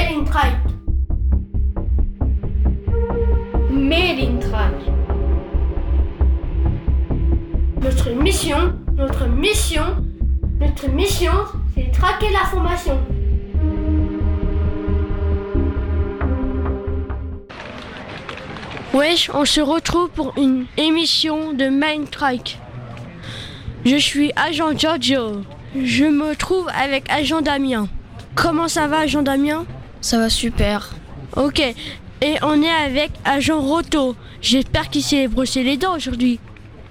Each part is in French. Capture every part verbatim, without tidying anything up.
Made in Trail. Made in Trail. Notre mission, notre mission, notre mission, c'est de traquer l'information. Wesh, on se retrouve pour une émission de Mindtrack. Je suis agent Giorgio. Je me trouve avec agent Damien. Comment ça va, agent Damien ? Ça va super. Ok, et on est avec agent Roto. J'espère qu'il s'est brossé les dents aujourd'hui.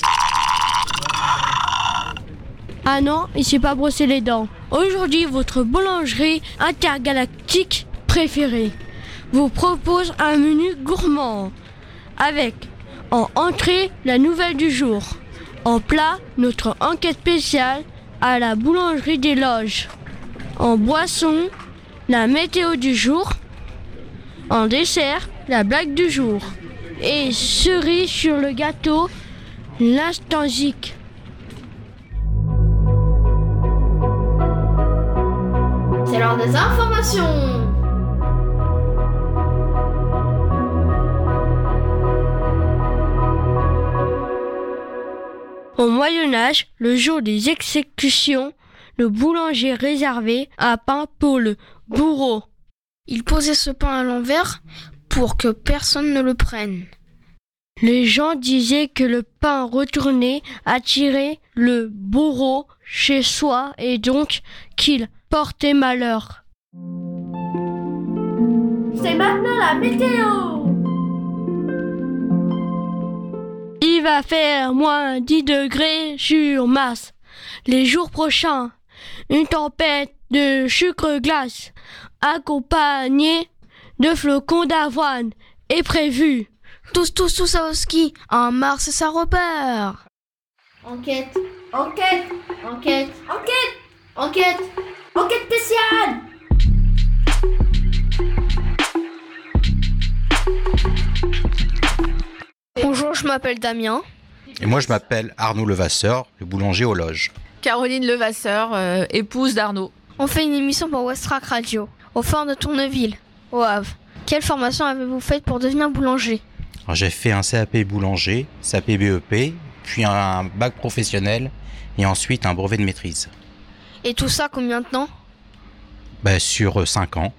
Ah non, il s'est pas brossé les dents. Aujourd'hui, votre boulangerie intergalactique préférée vous propose un menu gourmand avec, en entrée, la nouvelle du jour. En plat, notre enquête spéciale à la boulangerie des Loges. En boisson, la météo du jour. En dessert, la blague du jour. Et cerise sur le gâteau, l'instant zik. C'est l'heure des informations. Au Moyen-Âge, le jour des exécutions, le boulanger réservait un pain pour le bourreau. Il posait ce pain à l'envers pour que personne ne le prenne. Les gens disaient que le pain retourné attirait le bourreau chez soi et donc qu'il portait malheur. C'est maintenant la météo! Il va faire moins dix degrés sur Mars. Les jours prochains, une tempête de sucre glace accompagnée de flocons d'avoine est prévue. Tous, tous, tous au ski. En Mars, ça repart. Enquête, enquête, enquête, enquête, enquête, enquête spéciale. Bonjour, je m'appelle Damien. Et moi, je m'appelle Arnaud Levasseur, le boulanger aux Loges. Caroline Levasseur, euh, épouse d'Arnaud. On fait une émission pour Westrack Radio, au fort de Tourneville, au Havre. Quelle formation avez-vous faite pour devenir boulanger ? Alors, j'ai fait un C A P boulanger, C A P B E P, puis un bac professionnel et ensuite un brevet de maîtrise. Et tout ça, combien de temps ? Ben, sur cinq ans.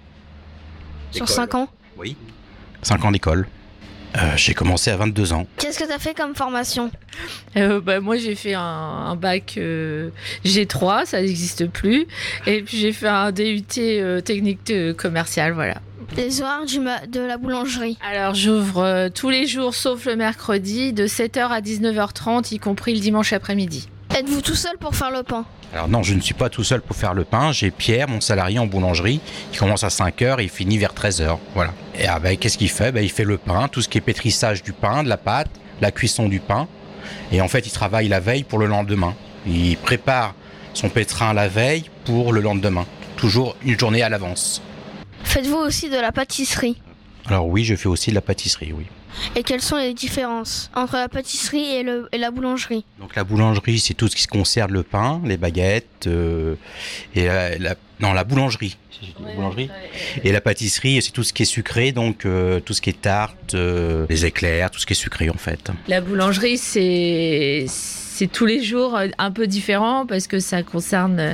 Sur cinq ans ? Oui, cinq ans d'école. Euh, j'ai commencé à vingt-deux ans. Qu'est-ce que tu as fait comme formation ? euh, bah, Moi, j'ai fait un, un bac euh, G trois, ça n'existe plus. Et puis, j'ai fait un D U T euh, technique de commercial, voilà. Les horaires du ma- de la boulangerie ? Alors, j'ouvre euh, tous les jours, sauf le mercredi, de sept heures à dix-neuf heures trente, y compris le dimanche après-midi. Êtes-vous tout seul pour faire le pain ? Alors non, je ne suis pas tout seul pour faire le pain. J'ai Pierre, mon salarié en boulangerie, qui commence à cinq heures et il finit vers treize heures. Voilà. Et ah ben, qu'est-ce qu'il fait ? Ben, il fait le pain, tout ce qui est pétrissage du pain, de la pâte, la cuisson du pain. Et en fait, il travaille la veille pour le lendemain. Il prépare son pétrin la veille pour le lendemain. Toujours une journée à l'avance. Faites-vous aussi de la pâtisserie ? Alors oui, je fais aussi de la pâtisserie, oui. Et quelles sont les différences entre la pâtisserie et, le, et la boulangerie ? Donc la boulangerie, c'est tout ce qui concerne le pain, les baguettes, euh, et la, la, non, la boulangerie. La boulangerie. Et la pâtisserie, c'est tout ce qui est sucré, donc euh, tout ce qui est tarte, euh, les éclairs, tout ce qui est sucré en fait. La boulangerie, c'est... C'est tous les jours un peu différent parce que ça concerne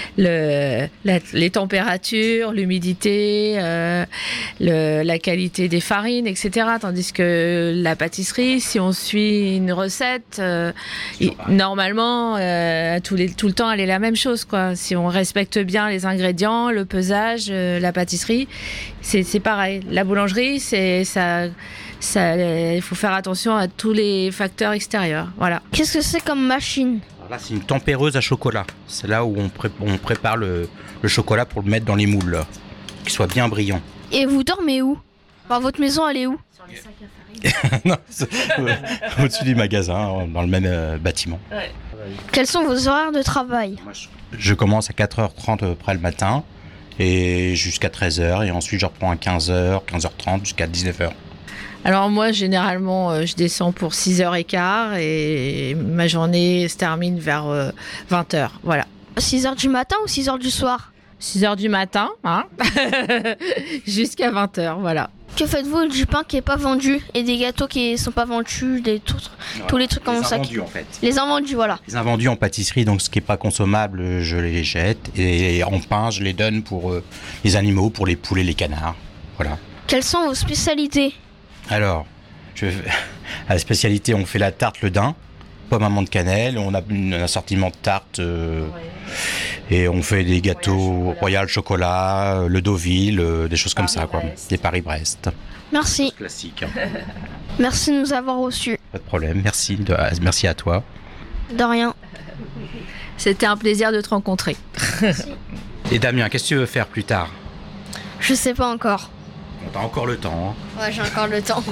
le, la, les températures, l'humidité, euh, le, la qualité des farines, et cetera. Tandis que la pâtisserie, si on suit une recette, euh, il, normalement, euh, tout, les, tout le temps, elle est la même chose, quoi. Si on respecte bien les ingrédients, le pesage, euh, la pâtisserie, c'est, c'est pareil. La boulangerie, c'est ça. Ça, il faut faire attention à tous les facteurs extérieurs. Voilà. Qu'est-ce que c'est comme machine ? Alors là, c'est une tempéreuse à chocolat. C'est là où on, pré- on prépare le, le chocolat pour le mettre dans les moules, là, qu'il soit bien brillant. Et vous dormez où ? Enfin, votre maison, elle est où ? Sur les sacs à farine. Non, c'est, ouais, au-dessus du magasin, dans le même euh, bâtiment. Ouais. Quels sont vos horaires de travail ? Moi, je, je commence à quatre heures trente à peu près le matin et jusqu'à treize heures. Et ensuite, je reprends à quinze heures, quinze heures trente jusqu'à dix-neuf heures. Alors moi, généralement, euh, je descends pour six heures quinze et ma journée se termine vers euh, vingt heures. Voilà. six heures du matin ou six heures du soir ? six heures du matin, hein jusqu'à vingt heures, voilà. Que faites-vous du pain qui est pas vendu et des gâteaux qui sont pas vendus, des tout, Ouais, tous les trucs comme les ça? invendus, en fait. Les invendus, voilà. Les invendus en pâtisserie, donc ce qui n'est pas consommable, je les jette. Et en pain, je les donne pour euh, les animaux, pour les poulets, les canards. Voilà. Quelles sont vos spécialités? Alors, je... à la spécialité, on fait la tarte le daim, pomme amande cannelle. On a une- un assortiment de tartes euh, et on fait des gâteaux Royal chocolat, euh, le Deauville, euh, des choses comme ça, quoi. Des Paris-Brest. Merci. Classique. Merci de nous avoir reçus. Pas de problème. Merci, de... merci à toi. De rien. C'était un plaisir de te rencontrer. Et Damien, qu'est-ce que tu veux faire plus tard? Je sais pas encore. On a encore le temps. Hein. Ouais, j'ai encore le temps.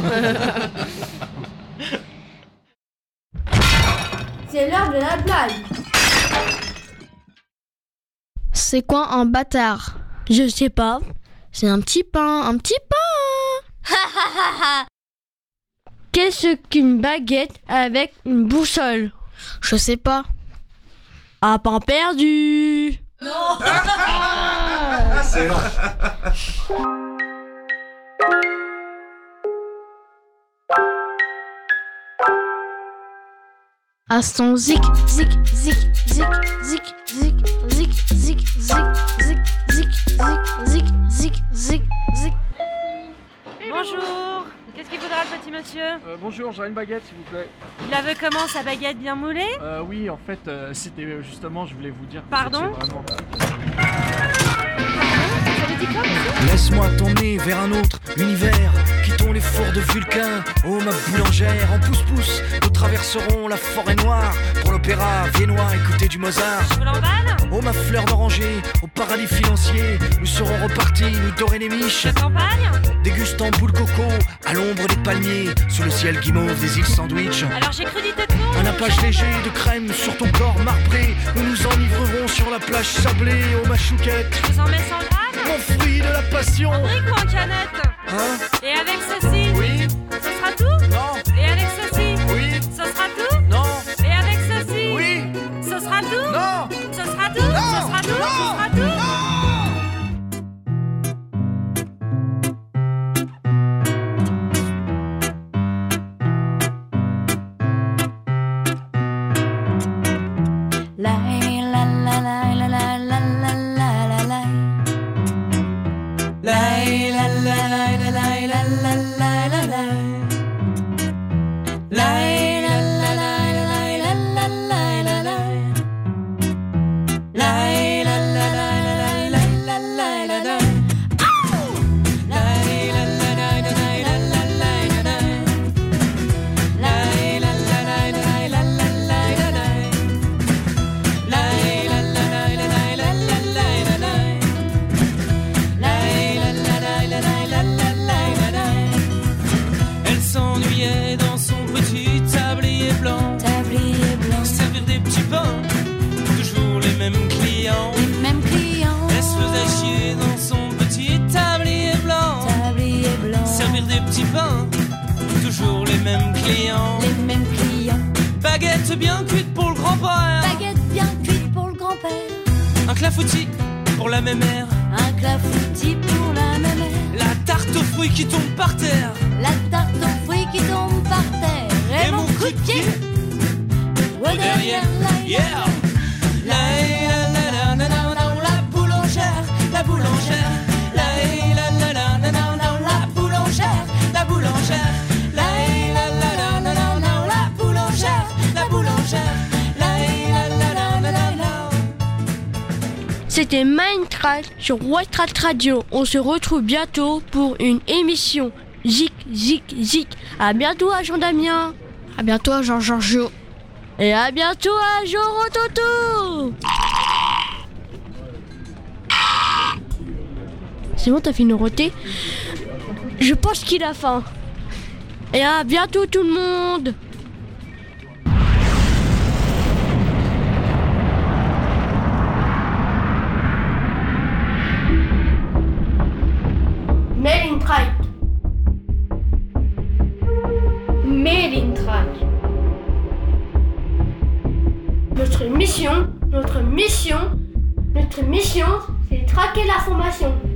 C'est l'heure de la blague. C'est quoi un bâtard? Je sais pas. C'est un petit pain, un petit pain. Qu'est-ce qu'une baguette avec une boussole? Je sais pas. À pain perdu. À son zik, zik, zik, zik, zik, zik, zik, zik, zik, zik, zik, zik, zik, zik, zik, zik. Bonjour, qu'est-ce qu'il faudra le petit monsieur? Euh, bonjour, j'aurais une baguette s'il vous plaît. Il la veut comment sa baguette bien moulée? Euh, oui, en fait, euh, c'était euh, justement, je voulais vous dire. que Pardon c'est vraiment... Ça veut dire quoi monsieur? Laisse-moi t'emmener vers un autre univers. Quittons les fours de Vulcain. Oh ma boulangère, en pouce-pouce, nous traverserons la forêt noire. Pour l'opéra viennois, écouter du Mozart. Je vous l'emballe? Oh ma fleur d'oranger, au paradis financier, nous serons repartis, nous dorer les miches. De campagne? Dégustant boule coco, à l'ombre des palmiers, sous le ciel guimauve des îles Sandwich. Alors j'ai cru d'idée de con. Un nappage léger de crème sur ton corps marbré. Nous nous enivrerons sur la plage sablée. Oh ma chouquette, Je vous en mets cent grammes? mon fruit de la passion. En brique ou en canette? Hein? Et avec ceci? Oui? Ce sera tout? Non? Et avec ceci? Oui? Ce sera tout? Non? Et avec ceci? Oui? Ce sera tout? Non? Ce sera tout? Ce sera tout? Ce sera tout? Elle s'ennuyait dans son petit tablier blanc. Tablier blanc, Servir des petits pains, toujours les mêmes clients. les mêmes clients. Elle se faisait chier dans son petit tablier blanc. Tablier blanc, Servir des petits pains, toujours les mêmes clients. les mêmes clients. Baguette bien cuite pour le grand-père. Baguette bien cuite pour le grand-père. Un clafoutis pour la mémère. Un clafoutis pour la mamère. La tarte aux fruits qui tombe par terre. La tarte aux fruits qui tombe par terre. Et, mon coup de pied au derrière la Yeah. La la la la la la la la boulangère, la boulangère. La la la la la la la la boulangère, la boulangère. La la la la la la la la boulangère, la boulangère. La la la la la la la. C'était Minecraft sur Westrat Radio. On se retrouve bientôt pour une émission Zik Zik Zik. À bientôt à Jean Damien. À bientôt, Jean Giorgio. Et à bientôt à Joro Toto. C'est bon, t'as fini de roter? Je pense qu'il a faim. Et à bientôt tout le monde. Made in Track. Made in Track. Notre mission, notre mission, notre mission, c'est traquer l'information.